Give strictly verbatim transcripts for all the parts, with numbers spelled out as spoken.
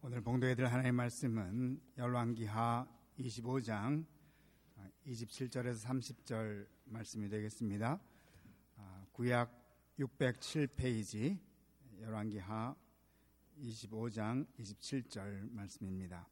오늘 봉독해 드릴 하나님의 말씀은 열왕기하 이십오 장 이십칠 절에서 삼십 절 말씀이 되겠습니다. 구약 육백칠 페이지 열왕기하 이십오 장 이십칠 절 말씀입니다.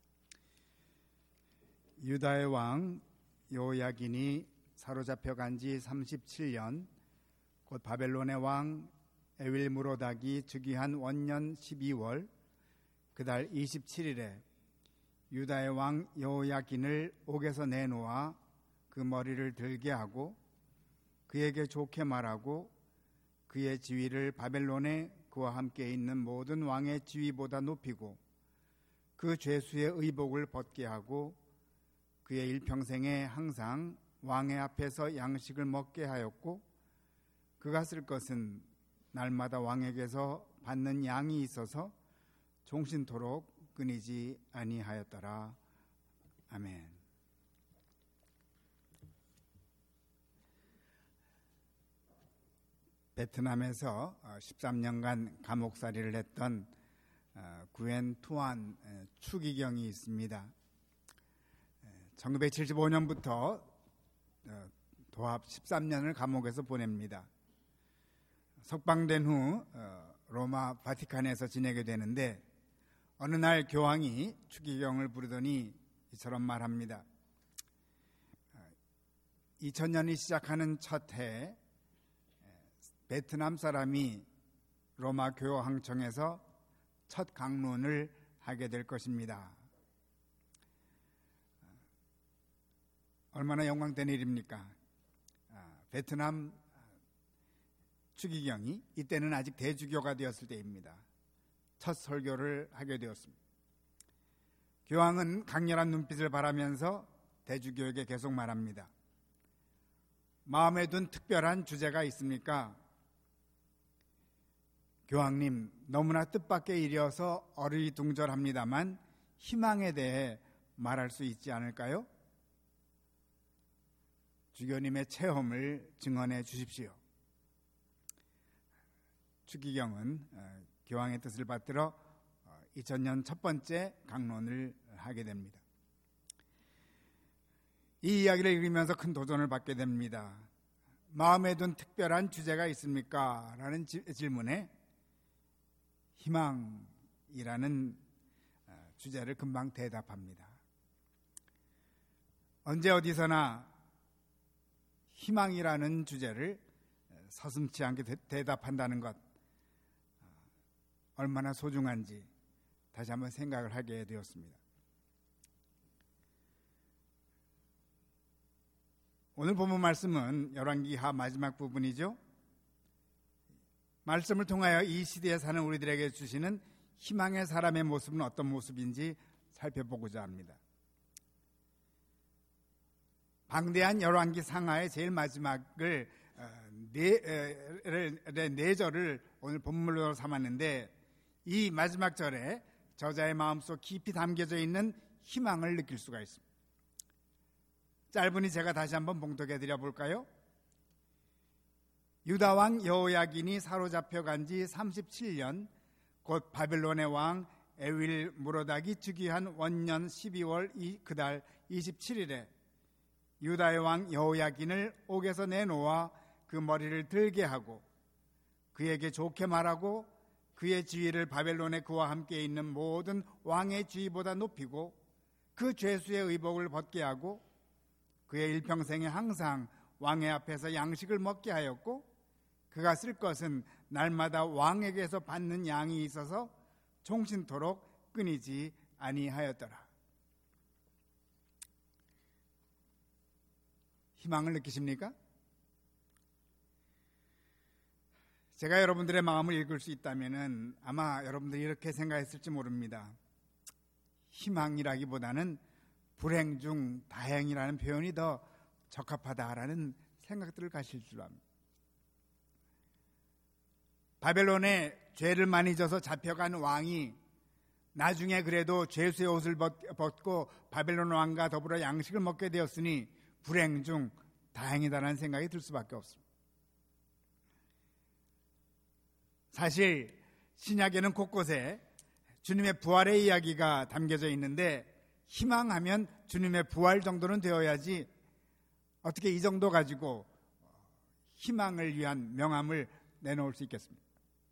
유다의 왕 여호야긴이 사로잡혀 간 지 삼십칠 년, 곧 바벨론의 왕 에윌므로닥이 즉위한 원년 십이월 그달 이십칠 일에 유다의 왕 여호야긴을 옥에서 내놓아 그 머리를 들게 하고 그에게 좋게 말하고 그의 지위를 바벨론에 그와 함께 있는 모든 왕의 지위보다 높이고 그 죄수의 의복을 벗게 하고 그의 일평생에 항상 왕의 앞에서 양식을 먹게 하였고 그가 쓸 것은 날마다 왕에게서 받는 양이 있어서 종신토록 끊이지 아니하였더라. 아멘. 베트남에서 십삼 년간 감옥살이를 했던 구엔 투안 추기경이 있습니다. 천구백칠십오 년부터 도합 십삼 년을 감옥에서 보냅니다. 석방된 후 로마 바티칸에서 지내게 되는데 어느 날 교황이 추기경을 부르더니 이처럼 말합니다. 이천 년이 시작하는 첫 해 베트남 사람이 로마 교황청에서 첫 강론을 하게 될 것입니다. 얼마나 영광된 일입니까? 베트남 추기경이 이때는 아직 대주교가 되었을 때입니다. 첫 설교를 하게 되었습니다. 교황은 강렬한 눈빛을 바라면서 대주교에게 계속 말합니다. 마음에 둔 특별한 주제가 있습니까? 교황님, 너무나 뜻밖의 일이어서 어리둥절합니다만 희망에 대해 말할 수 있지 않을까요? 주교님의 체험을 증언해 주십시오. 추기경은 교황의 뜻을 받들어 이천 년 첫 번째 강론을 하게 됩니다. 이 이야기를 읽으면서 큰 도전을 받게 됩니다. 마음에 둔 특별한 주제가 있습니까? 라는 질문에 희망이라는 주제를 금방 대답합니다. 언제 어디서나 희망이라는 주제를 서슴지 않게 대답한다는 것 얼마나 소중한지 다시 한번 생각을 하게 되었습니다. 오늘 본문 말씀은 열왕기하 마지막 부분이죠. 말씀을 통하여 이 시대에 사는 우리들에게 주시는 희망의 사람의 모습은 어떤 모습인지 살펴보고자 합니다. 방대한 열왕기 상하의 제일 마지막을 네, 네, 네 절을 오늘 본문으로 삼았는데 이 마지막 절에 저자의 마음속 깊이 담겨져 있는 희망을 느낄 수가 있습니다. 짧으니 제가 다시 한번 봉독해 드려 볼까요? 유다 왕 여호야긴이 사로잡혀 간 지 삼십칠 년, 곧 바벨론의 왕 에윌므로닥이 즉위한 원년 십이월 그달 이십칠 일에 유다의 왕 여호야긴을 옥에서 내놓아 그 머리를 들게 하고 그에게 좋게 말하고 그의 지위를 바벨론에 그와 함께 있는 모든 왕의 지위보다 높이고 그 죄수의 의복을 벗게 하고 그의 일평생에 항상 왕의 앞에서 양식을 먹게 하였고 그가 쓸 것은 날마다 왕에게서 받는 양이 있어서 종신토록 끊이지 아니하였더라. 희망을 느끼십니까? 제가 여러분들의 마음을 읽을 수 있다면 아마 여러분들이 이렇게 생각했을지 모릅니다. 희망이라기보다는 불행 중 다행이라는 표현이 더 적합하다라는 생각들을 가실 줄 압니다. 바벨론에 죄를 많이 져서 잡혀간 왕이 나중에 그래도 죄수의 옷을 벗고 바벨론 왕과 더불어 양식을 먹게 되었으니 불행 중 다행이다라는 생각이 들 수밖에 없습니다. 사실 신약에는 곳곳에 주님의 부활의 이야기가 담겨져 있는데 희망하면 주님의 부활 정도는 되어야지 어떻게 이 정도 가지고 희망을 위한 명함을 내놓을 수 있겠습니까?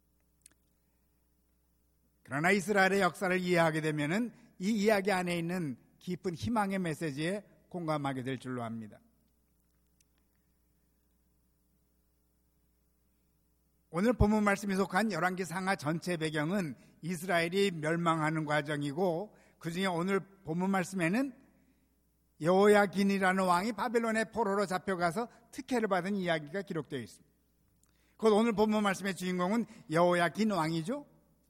그러나 이스라엘의 역사를 이해하게 되면은 이 이야기 안에 있는 깊은 희망의 메시지에 공감하게 될 줄로 압니다. 오늘 본문 말씀이 속한 열왕기 상하 전체 배경은 이스라엘이 멸망하는 과정이고 그중에 오늘 본문 말씀에는 여호야긴이라는 왕이 바벨론의 포로로 잡혀가서 특혜를 받은 이야기가 기록되어 있습니다. 곧 오늘 본문 말씀의 주인공은 여호야긴 왕이죠.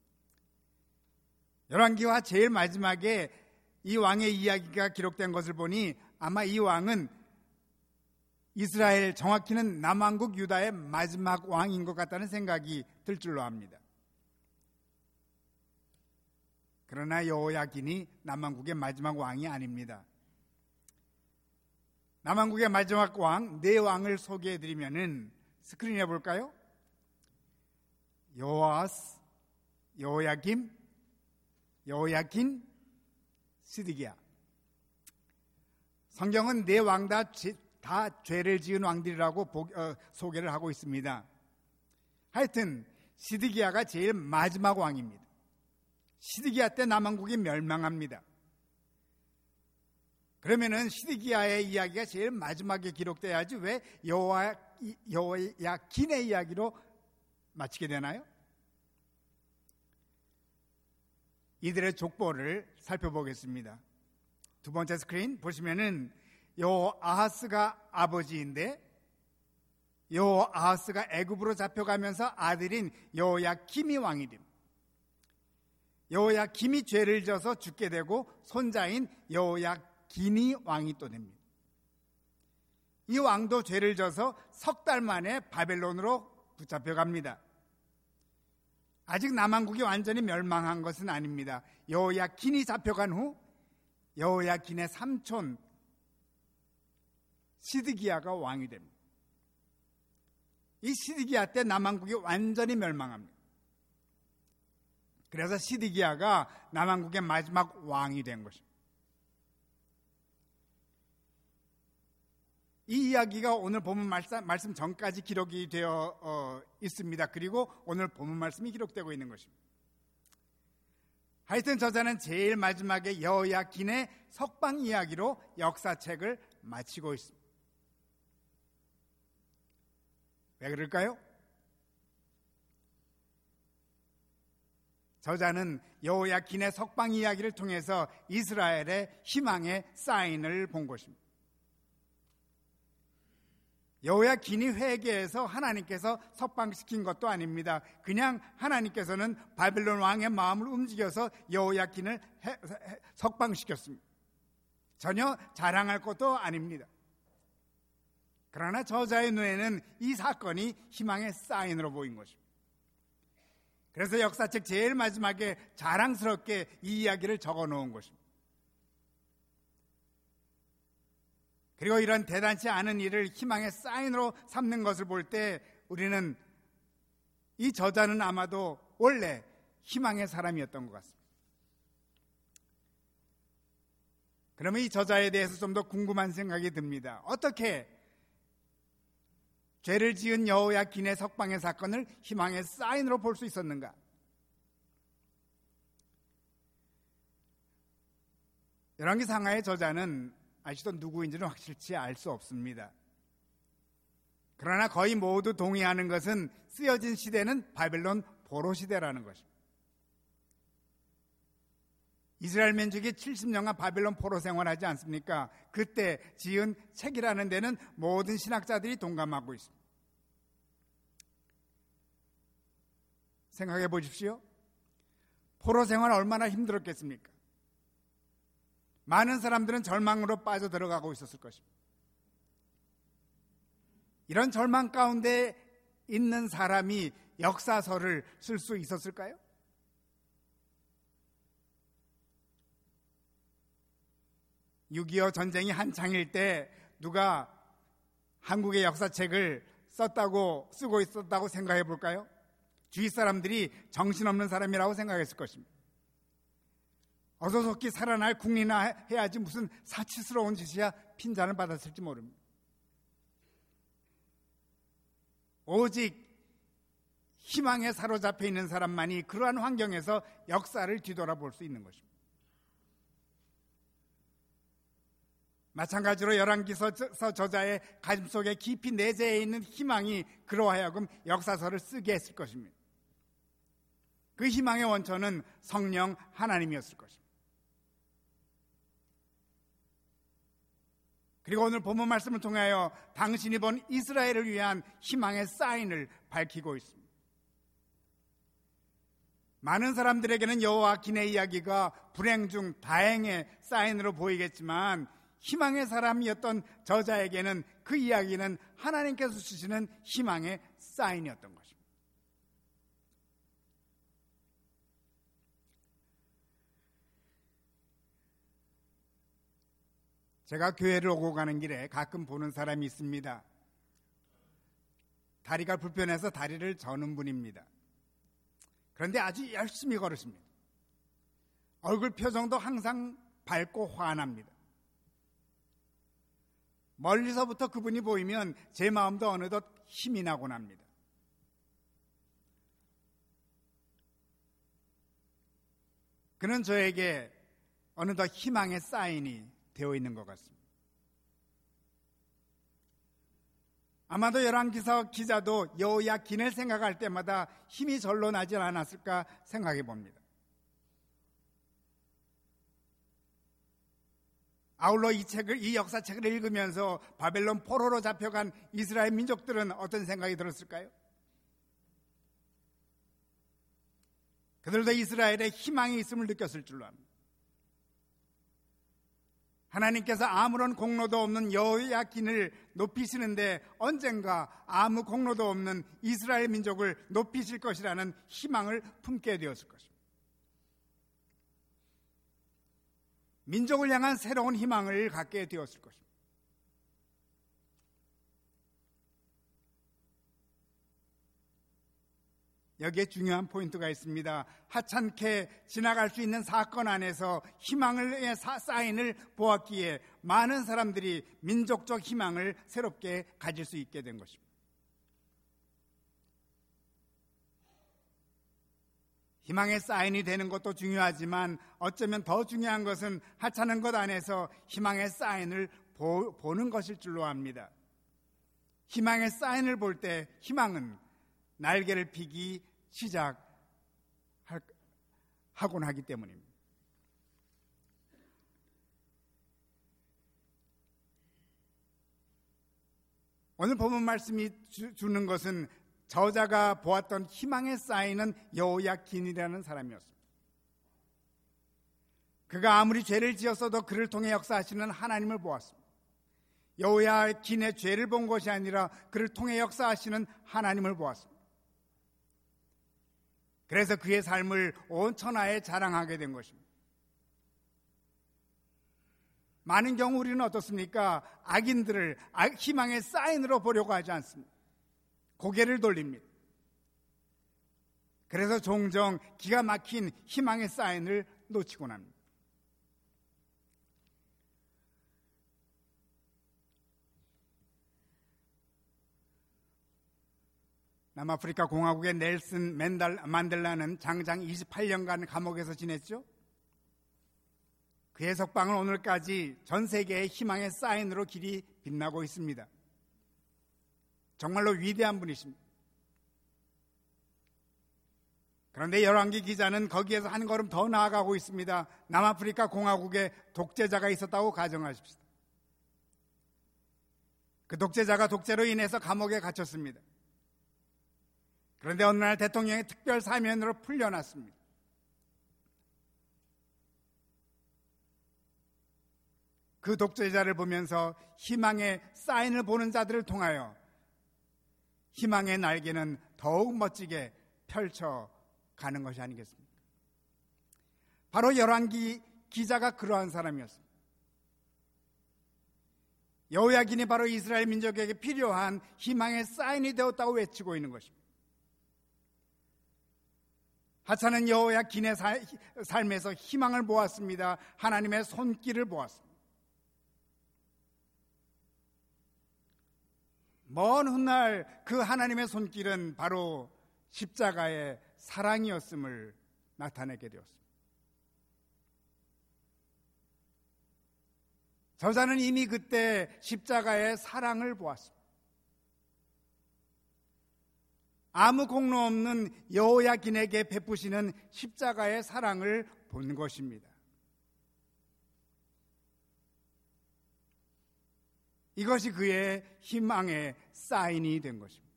열왕기와 제일 마지막에 이 왕의 이야기가 기록된 것을 보니 아마 이 왕은 이스라엘, 정확히는 남왕국 유다의 마지막 왕인 것 같다는 생각이 들 줄로 압니다. 그러나 여호야긴이 남왕국의 마지막 왕이 아닙니다. 남왕국의 마지막 왕, 네 왕을 소개해드리면은 스크린에 볼까요? 여호아스, 여호야김, 여호야긴, 시드기야. 성경은 네 왕 다 다 죄를 지은 왕들이라고 보, 어, 소개를 하고 있습니다. 하여튼 시드기야가 제일 마지막 왕입니다. 시드기야 때 남왕국이 멸망합니다. 그러면은 시드기야의 이야기가 제일 마지막에 기록돼야지 왜 여호와, 여호야긴의 이야기로 마치게 되나요? 이들의 족보를 살펴보겠습니다. 두 번째 스크린 보시면은 여호아하스가 아버지인데 여호아하스가 애굽으로 잡혀가면서 아들인 여호야김이 왕이 됩니다. 여호야김이 죄를 져서 죽게 되고 손자인 여호야긴이 왕이 또 됩니다. 이 왕도 죄를 져서 석 달 만에 바벨론으로 붙잡혀갑니다. 아직 남왕국이 완전히 멸망한 것은 아닙니다. 여호야긴이 잡혀간 후 여호야긴의 삼촌 시드기야가 왕이 됩니다. 이 시드기야 때 남왕국이 완전히 멸망합니다. 그래서 시드기야가 남왕국의 마지막 왕이 된 것입니다. 이 이야기가 오늘 본문 말씀, 말씀 전까지 기록이 되어 어, 있습니다. 그리고 오늘 본문 말씀이 기록되고 있는 것입니다. 하여튼 저자는 제일 마지막에 여호야긴의 석방 이야기로 역사책을 마치고 있습니다. 왜 그럴까요? 저자는 여호야긴의 석방 이야기를 통해서 이스라엘의 희망의 사인을 본 것입니다. 여호야긴이 회개해서 하나님께서 석방시킨 것도 아닙니다. 그냥 하나님께서는 바벨론 왕의 마음을 움직여서 여호야긴을 석방시켰습니다. 전혀 자랑할 것도 아닙니다. 그러나 저자의 눈에는 이 사건이 희망의 사인으로 보인 것입니다. 그래서 역사책 제일 마지막에 자랑스럽게 이 이야기를 적어 놓은 것입니다. 그리고 이런 대단치 않은 일을 희망의 사인으로 삼는 것을 볼 때 우리는 이 저자는 아마도 원래 희망의 사람이었던 것 같습니다. 그러면 이 저자에 대해서 좀 더 궁금한 생각이 듭니다. 어떻게 죄를 지은 여호야긴의 석방의 사건을 희망의 사인으로 볼 수 있었는가? 열왕기 상하의 저자는 아직도 누구인지는 확실치 알 수 없습니다. 그러나 거의 모두 동의하는 것은 쓰여진 시대는 바벨론 포로 시대라는 것입니다. 이스라엘 민족이 칠십 년간 바벨론 포로 생활하지 않습니까? 그때 지은 책이라는 데는 모든 신학자들이 동감하고 있습니다. 생각해 보십시오. 포로 생활 얼마나 힘들었겠습니까? 많은 사람들은 절망으로 빠져 들어가고 있었을 것입니다. 이런 절망 가운데 있는 사람이 역사서를 쓸 수 있었을까요? 육이오 전쟁이 한창일 때 누가 한국의 역사책을 썼다고 쓰고 있었다고 생각해 볼까요? 주위 사람들이 정신없는 사람이라고 생각했을 것입니다. 어서 속히 살아날 국리나 해야지 무슨 사치스러운 짓이야 핀잔을 받았을지 모릅니다. 오직 희망에 사로잡혀 있는 사람만이 그러한 환경에서 역사를 뒤돌아볼 수 있는 것입니다. 마찬가지로 열왕기서 저자의 가슴속에 깊이 내재해 있는 희망이 그로 하여금 역사서를 쓰게 했을 것입니다. 그 희망의 원천은 성령 하나님이었을 것입니다. 그리고 오늘 본문 말씀을 통하여 당신이 본 이스라엘을 위한 희망의 사인을 밝히고 있습니다. 많은 사람들에게는 여호와긴의 이야기가 불행 중 다행의 사인으로 보이겠지만 희망의 사람이었던 저자에게는 그 이야기는 하나님께서 주시는 희망의 사인이었던 것입니다. 제가 교회를 오고 가는 길에 가끔 보는 사람이 있습니다. 다리가 불편해서 다리를 저는 분입니다. 그런데 아주 열심히 걸으십니다. 얼굴 표정도 항상 밝고 환합니다. 멀리서부터 그분이 보이면 제 마음도 어느덧 힘이 나곤 합니다. 그는 저에게 어느덧 희망의 사인이 되어 있는 것 같습니다. 아마도 열왕기서 기자도 여호야긴을 생각할 때마다 힘이 절로 나지 않았을까 생각해 봅니다. 아울러 이 책을, 이 역사책을 읽으면서 바벨론 포로로 잡혀간 이스라엘 민족들은 어떤 생각이 들었을까요? 그들도 이스라엘에 희망이 있음을 느꼈을 줄로 압니다. 하나님께서 아무런 공로도 없는 여호야긴을 높이시는데 언젠가 아무 공로도 없는 이스라엘 민족을 높이실 것이라는 희망을 품게 되었을 것입니다. 민족을 향한 새로운 희망을 갖게 되었을 것입니다. 여기에 중요한 포인트가 있습니다. 하찮게 지나갈 수 있는 사건 안에서 희망의 사인을 보았기에 많은 사람들이 민족적 희망을 새롭게 가질 수 있게 된 것입니다. 희망의 사인이 되는 것도 중요하지만 어쩌면 더 중요한 것은 하찮은 것 안에서 희망의 사인을 보, 보는 것일 줄로 압니다. 희망의 사인을 볼 때 희망은 날개를 피기 시작하곤 하기 때문입니다. 오늘 본문 말씀이 주, 주는 것은 저자가 보았던 희망의 사인은 여호야긴이라는 사람이었습니다. 그가 아무리 죄를 지었어도 그를 통해 역사하시는 하나님을 보았습니다. 여호야긴의 죄를 본 것이 아니라 그를 통해 역사하시는 하나님을 보았습니다. 그래서 그의 삶을 온 천하에 자랑하게 된 것입니다. 많은 경우 우리는 어떻습니까? 악인들을 희망의 사인으로 보려고 하지 않습니다. 고개를 돌립니다. 그래서 종종 기가 막힌 희망의 사인을 놓치곤 합니다. 남아프리카 공화국의 넬슨 만델라는 장장 이십팔 년간 감옥에서 지냈죠. 그의 석방은 오늘까지 전 세계의 희망의 사인으로 길이 빛나고 있습니다. 정말로 위대한 분이십니다. 그런데 열왕기 기자는 거기에서 한 걸음 더 나아가고 있습니다. 남아프리카 공화국에 독재자가 있었다고 가정하십시다. 그 독재자가 독재로 인해서 감옥에 갇혔습니다. 그런데 어느 날 대통령의 특별 사면으로 풀려났습니다. 그 독재자를 보면서 희망의 사인을 보는 자들을 통하여 희망의 날개는 더욱 멋지게 펼쳐가는 것이 아니겠습니까? 바로 열왕기 기자가 그러한 사람이었습니다. 여호야긴이 바로 이스라엘 민족에게 필요한 희망의 사인이 되었다고 외치고 있는 것입니다. 하찮은 여호야긴의 삶에서 희망을 보았습니다. 하나님의 손길을 보았습니다. 먼 훗날 그 하나님의 손길은 바로 십자가의 사랑이었음을 나타내게 되었습니다. 저자는 이미 그때 십자가의 사랑을 보았습니다. 아무 공로 없는 여호야긴에게 베푸시는 십자가의 사랑을 본 것입니다. 이것이 그의 희망의 사인이 된 것입니다.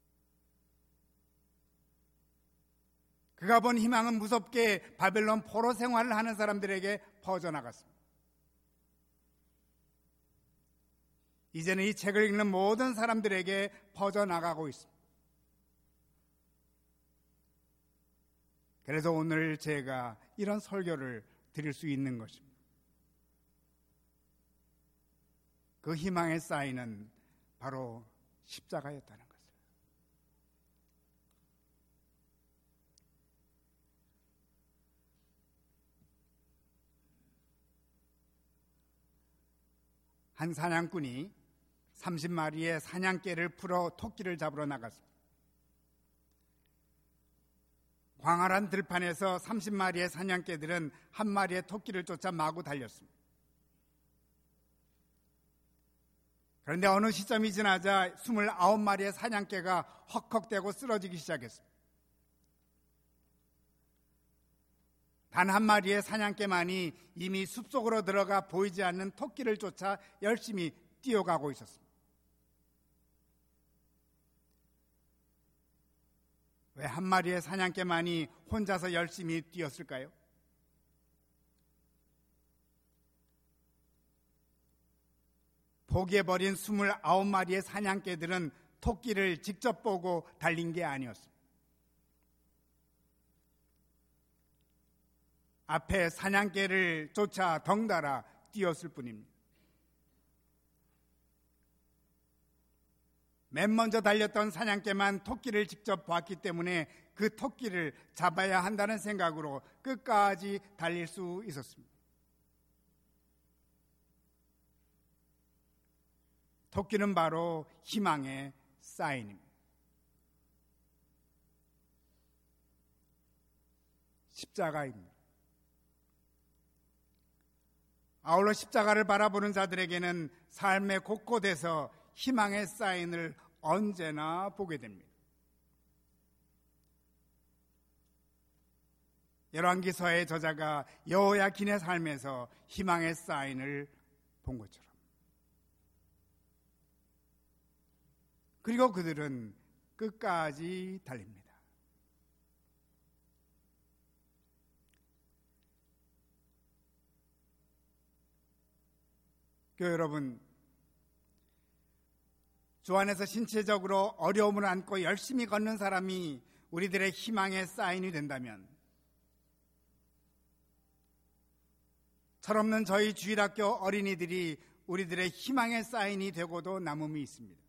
그가 본 희망은 무섭게 바벨론 포로 생활을 하는 사람들에게 퍼져나갔습니다. 이제는 이 책을 읽는 모든 사람들에게 퍼져나가고 있습니다. 그래서 오늘 제가 이런 설교를 드릴 수 있는 것입니다. 그 희망의 사인은 바로 십자가였다는 것을. 한 사냥꾼이 삼십 마리의 사냥개를 풀어 토끼를 잡으러 나갔습니다. 광활한 들판에서 삼십 마리의 사냥개들은 한 마리의 토끼를 쫓아 마구 달렸습니다. 그런데 어느 시점이 지나자 스물아홉 마리의 사냥개가 헉헉대고 쓰러지기 시작했습니다. 단 한 마리의 사냥개만이 이미 숲속으로 들어가 보이지 않는 토끼를 쫓아 열심히 뛰어가고 있었습니다. 왜 한 마리의 사냥개만이 혼자서 열심히 뛰었을까요? 포기해버린 스물아홉 마리의 사냥개들은 토끼를 직접 보고 달린 게 아니었습니다. 앞에 사냥개를 쫓아 덩달아 뛰었을 뿐입니다. 맨 먼저 달렸던 사냥개만 토끼를 직접 봤기 때문에 그 토끼를 잡아야 한다는 생각으로 끝까지 달릴 수 있었습니다. 토끼는 바로 희망의 사인입니다. 십자가입니다. 아울러 십자가를 바라보는 자들에게는 삶의 곳곳에서 희망의 사인을 언제나 보게 됩니다. 열왕기서의 저자가 여호야긴의 삶에서 희망의 사인을 본 것처럼, 그리고 그들은 끝까지 달립니다. 교회 여러분, 주 안에서 신체적으로 어려움을 안고 열심히 걷는 사람이 우리들의 희망의 사인이 된다면, 철없는 저희 주일학교 어린이들이 우리들의 희망의 사인이 되고도 남음이 있습니다.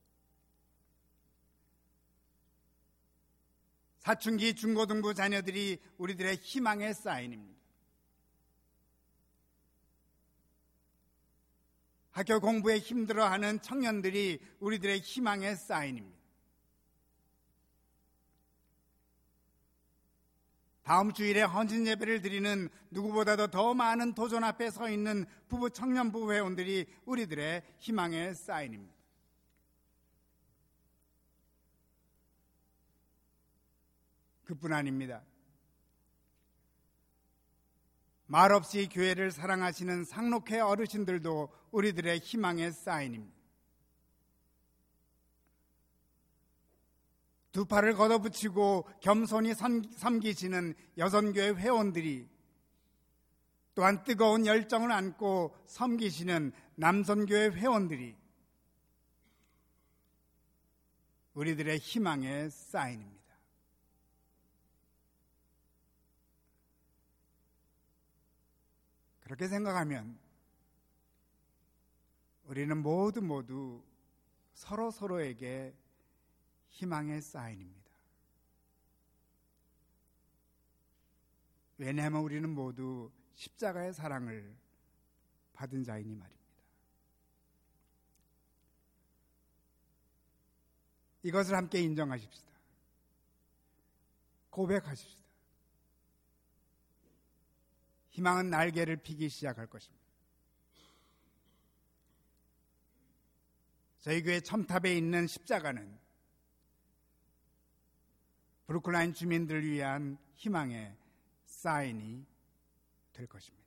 사춘기 중고등부 자녀들이 우리들의 희망의 사인입니다. 학교 공부에 힘들어하는 청년들이 우리들의 희망의 사인입니다. 다음 주일에 헌신 예배를 드리는 누구보다도 더 많은 도전 앞에 서 있는 부부 청년부 회원들이 우리들의 희망의 사인입니다. 그뿐 아닙니다. 말없이 교회를 사랑하시는 상록회 어르신들도 우리들의 희망의 사인입니다. 두 팔을 걷어붙이고 겸손히 섬기시는 여선교회 회원들이, 또한 뜨거운 열정을 안고 섬기시는 남선교회 회원들이 우리들의 희망의 사인입니다. 그렇게 생각하면 우리는 모두 모두 서로 서로에게 희망의 사인입니다. 왜냐하면 우리는 모두 십자가의 사랑을 받은 자이니 말입니다. 이것을 함께 인정하십시다. 고백하십시다. 희망은 날개를 피기 시작할 것입니다. 저희 교회 첨탑에 있는 십자가는 브루클라인 주민들을 위한 희망의 사인이 될 것입니다.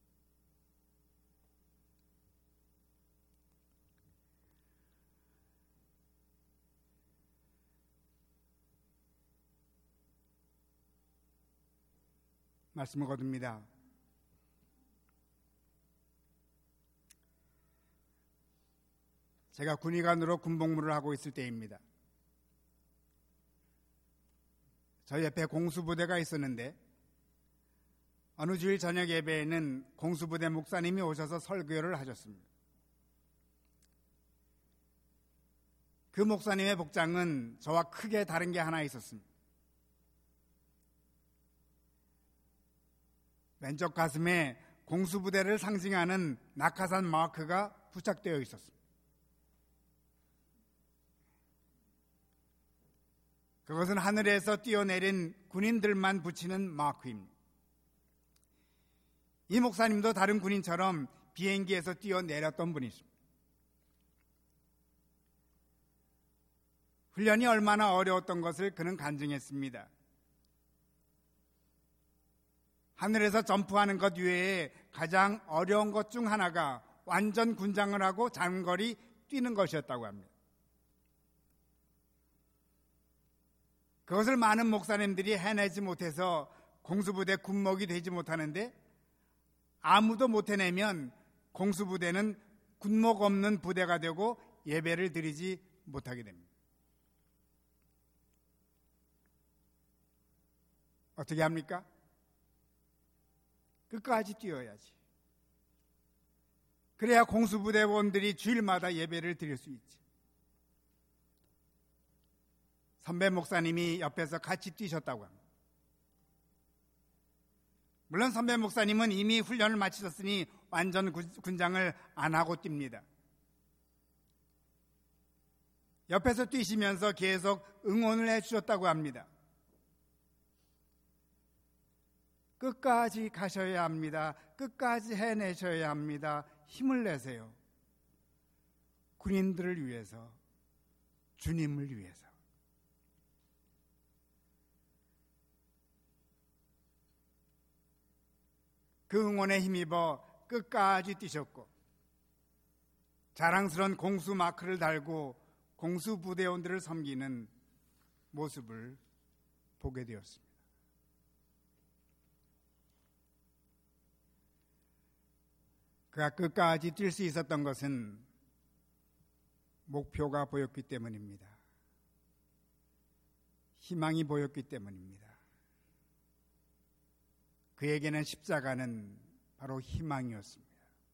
말씀을 거둡니다. 제가 군의관으로 군복무를 하고 있을 때입니다. 저희 옆에 공수부대가 있었는데 어느 주일 저녁 예배에는 공수부대 목사님이 오셔서 설교를 하셨습니다. 그 목사님의 복장은 저와 크게 다른 게 하나 있었습니다. 왼쪽 가슴에 공수부대를 상징하는 낙하산 마크가 부착되어 있었습니다. 그것은 하늘에서 뛰어내린 군인들만 붙이는 마크입니다. 이 목사님도 다른 군인처럼 비행기에서 뛰어내렸던 분이십니다. 훈련이 얼마나 어려웠던 것을 그는 간증했습니다. 하늘에서 점프하는 것 외에 가장 어려운 것 중 하나가 완전 군장을 하고 장거리 뛰는 것이었다고 합니다. 그것을 많은 목사님들이 해내지 못해서 공수부대 군목이 되지 못하는데 아무도 못 해내면 공수부대는 군목 없는 부대가 되고 예배를 드리지 못하게 됩니다. 어떻게 합니까? 끝까지 뛰어야지. 그래야 공수부대원들이 주일마다 예배를 드릴 수 있지. 선배 목사님이 옆에서 같이 뛰셨다고 합니다. 물론 선배 목사님은 이미 훈련을 마치셨으니 완전 군장을 안 하고 뜁니다. 옆에서 뛰시면서 계속 응원을 해주셨다고 합니다. 끝까지 가셔야 합니다. 끝까지 해내셔야 합니다. 힘을 내세요. 군인들을 위해서, 주님을 위해서. 그 응원에 힘입어 끝까지 뛰셨고 자랑스러운 공수 마크를 달고 공수 부대원들을 섬기는 모습을 보게 되었습니다. 그가 끝까지 뛸 수 있었던 것은 목표가 보였기 때문입니다. 희망이 보였기 때문입니다. 그에게는 십자가는 바로 희망이었습니다.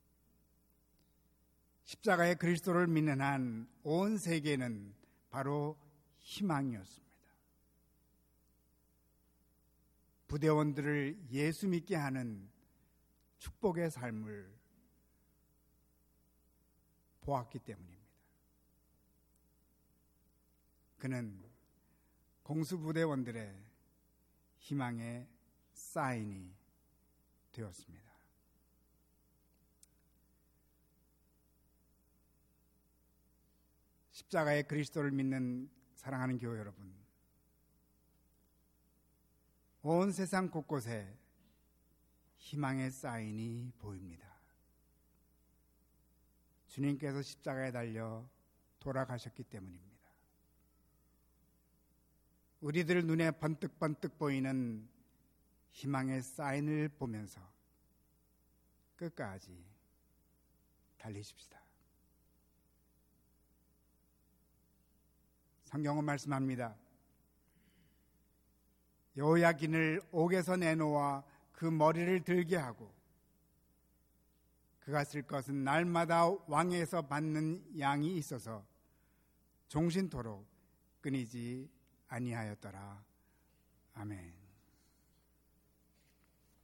십자가의 그리스도를 믿는 한 온 세계는 바로 희망이었습니다. 부대원들을 예수 믿게 하는 축복의 삶을 보았기 때문입니다. 그는 공수부대원들의 희망의 사인이 되었습니다. 십자가의 그리스도를 믿는 사랑하는 교회 여러분, 온 세상 곳곳에 희망의 사인이 보입니다. 주님께서 십자가에 달려 돌아가셨기 때문입니다. 우리들 눈에 번뜩번뜩 보이는 희망의 사인을 보면서 끝까지 달리십시다. 성경은 말씀합니다. 여호야긴을 옥에서 내놓아 그 머리를 들게 하고 그가 쓸 것은 날마다 왕에서 받는 양이 있어서 종신토록 끊이지 아니하였더라. 아멘.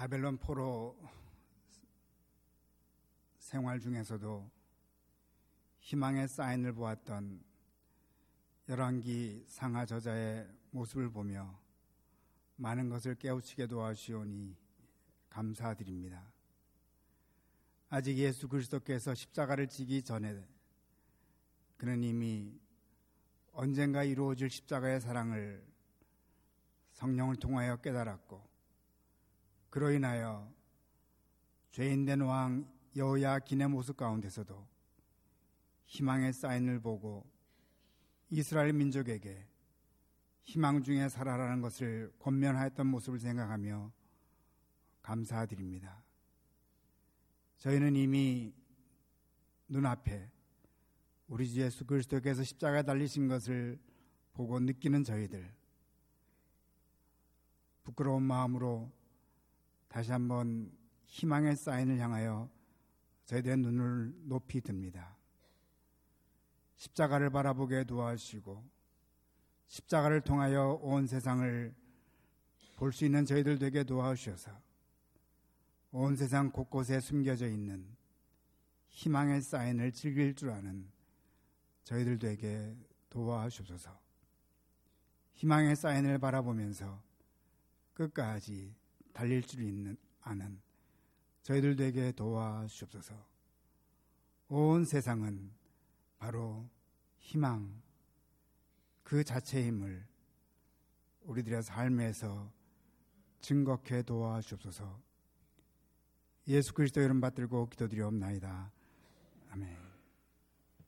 바벨론 포로 생활 중에서도 희망의 사인을 보았던 열왕기 상하 저자의 모습을 보며 많은 것을 깨우치게 도와주시오니 감사드립니다. 아직 예수 그리스도께서 십자가를 지기 전에 그는 이미 언젠가 이루어질 십자가의 사랑을 성령을 통하여 깨달았고, 그로 인하여 죄인된 왕 여호야긴의 모습 가운데서도 희망의 사인을 보고 이스라엘 민족에게 희망 중에 살아라는 것을 권면하였던 모습을 생각하며 감사드립니다. 저희는 이미 눈앞에 우리 주 예수 그리스도께서 십자가에 달리신 것을 보고 느끼는 저희들, 부끄러운 마음으로 다시 한번 희망의 사인을 향하여 저희들의 눈을 높이 듭니다. 십자가를 바라보게 도와주시고 십자가를 통하여 온 세상을 볼 수 있는 저희들 되게 도와주셔서 온 세상 곳곳에 숨겨져 있는 희망의 사인을 즐길 줄 아는 저희들 되게 도와주옵소서. 희망의 사인을 바라보면서 끝까지 달릴 줄 있는 아는 저희들 되게 도와주옵소서. 온 세상은 바로 희망 그 자체의 힘을 우리들의 삶에서 증거케 도와주옵소서. 예수 그리스도 이름 받들고 기도드리옵나이다. 아멘.